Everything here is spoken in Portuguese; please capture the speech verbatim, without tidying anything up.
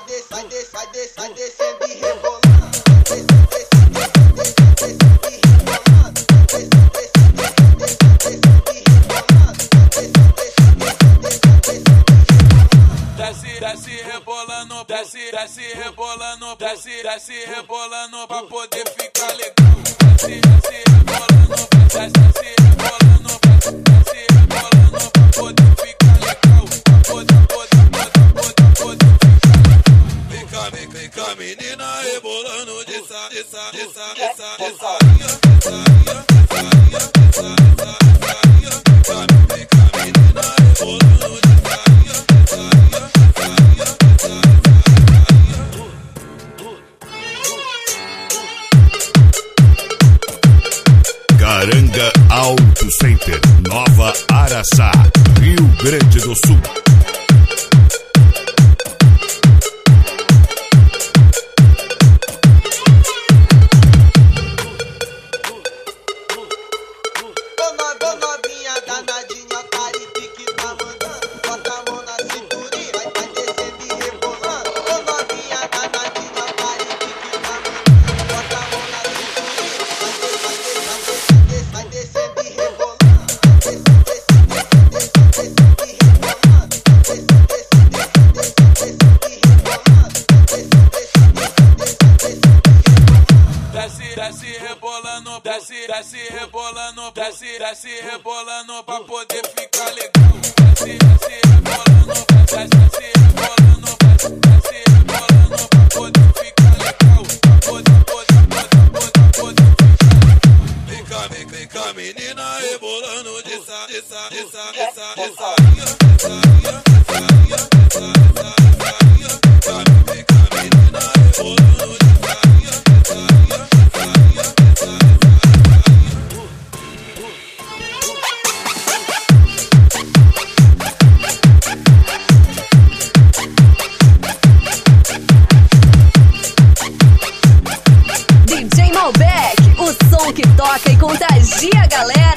des, vai des, vai des, vai descendo e rebolando. Desce, desce rebolando, desce, desce rebolando, desce, desce rebolando pra poder ficar legal. Desce, desce rebolando, desce, desce rebolando, desce rebolando pra poder ficar legal. Poder, poder, poder, poder, poder ficar. Vem cá, vem cá, vem cá, menina rebolando dessa, dessa, dessa, dessa, dessa ria, dessa ria, dessa ria, dessa ria, dessa ria. Vem cá, vem cá, menina rebolando dessa ria, dessa ria. Caranga Auto Center, Nova Araçá, Rio Grande do Sul. Ô novinha danadinha, pare pique tá mandando. Bota a mão na cinturinha, vai, vai descendo e rebolando. Ô novinha danadinha, pare pique tá mandando. Bota a mão na cinturinha, vai, vai, vai, vai, vai descendo e rebolando. Descendo e rebolando. Desce, desce rebolando, desce, desce rebolando, desce, desce rebolando pra poder ficar legal. Desce, desce rebolando, desce, desce rebolando, desce rebolando pra poder ficar legal. Poder, poder, poder, poder, poder ficar. Vem cá, vem, vem cá, menina rebolando dessa, dessa, dessa, dessa, dessa ria, dessa ria, dessa ria, dessa ria, dessa ria. Vem cá, vem cá, menina rebolando dessa ria, dessa ria. D J Malbec, o som que toca e contagia a galera.